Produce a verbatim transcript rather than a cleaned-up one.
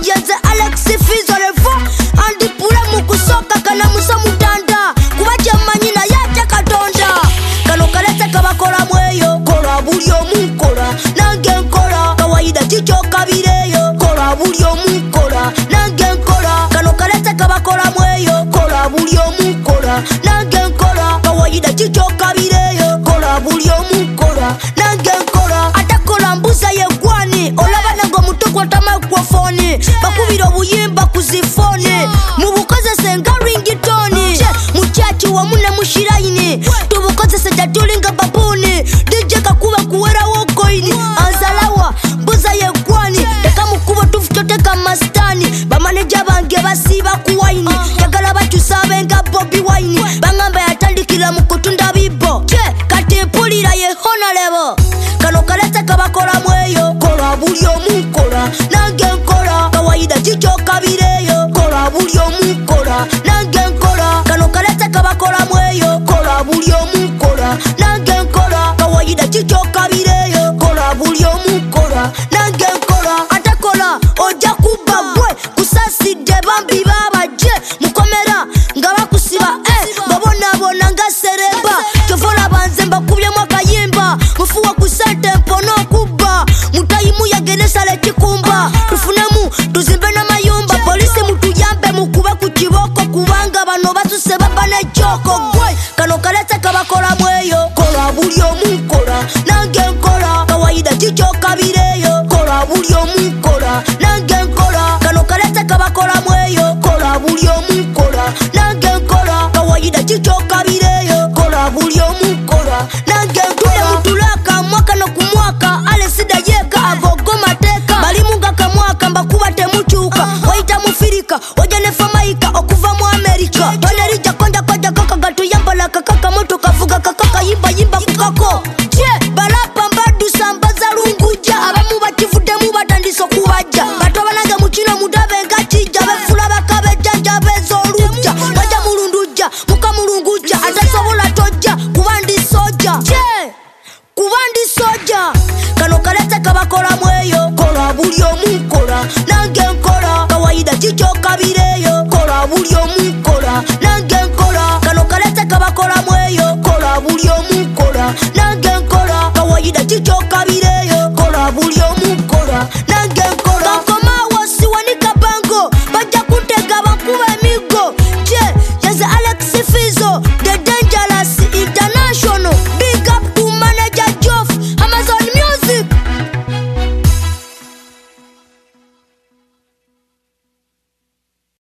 yenze Alex Fizo Revo andi pule mukusoka kana musa mutanda kubaje manyina yaje katonda kano kalete kabakola mweyo kola buli omukola nange nkola kawaida chicho kabireyo kola buli omukola nange nkola kano kalete kabakola mweyo kola buli omukola nange nkola kawaida chicho kabireyo kola buli omukola nange nkola atakola mbuza yegwani olaba nango mutokwa tamakufoni bakubira obuyimba kuzifoni mubukozese nga ringtone muchachi wa mune mushiraini tubukozese jatulinga babuni D J kakuba kuwera wokoini anzalawa mbuza yegwani teka mukubo tufutoteka mastani bamaneja bange basiba kuwaini yagala bachusabe nga Bobby Wine bangamba yatandikira mukutunda bibo che kati mpulira ye honorable kano kalete kabakola mweyo kola buli omukola nange nkola kawaida chicho kabireyo kola buli omukola nange nkola kano kalete kabakola mweyo kola buli omukola nange nkola kawaida chicho kabireyo kola buli omukola nange nkola atakola oja kuba gwe kusasidde bambi babaje mukomera nga bakusiba eh babonabona nga sereba tovola banze mbakubye mwakayimba mufuwa kusente mpono kuba mutayimu yagenesa lekikumba tufunemu tuzimbe n'amayumba polisi mutuyambe mukube ku kiboko kubanga bano basuse baba nejoko gwe kano kalete kabakola mweyo kola buli omukola nange nkola kawaida chicho kabireyo kola buli omukola nange nkola kano kalete kabakola mweyo kola buli omukola nange nkola kawaida chicho kabireyo kola buli omukola nange nkola mutulaka mwaka no kumwaka ale sida yeka avogo mateka balimunga kamwaka mbakuba temuchuka waita mufirika oja ne famaika okuva mu America balerija konja koja kaka gatu yambala kaka moto kavuga kaka yimba yimba kukako je balapa mbadu sambaza lunguja abamu bakivude mu batandiso kubaja bato banage mukino mudabe ngachija befula bakabe janja bezoluja baja mulunduja mukamulunguja atasobola toja kubandi soja je kubandi soja kano kalete kabakola mweyo kola buli omukola nange nkola kawaida chicho kabireyo kola buli omukola nange nkola kano kalete kabakola mweyo kola buli omukola nange nkola kawaida chicho kabireyo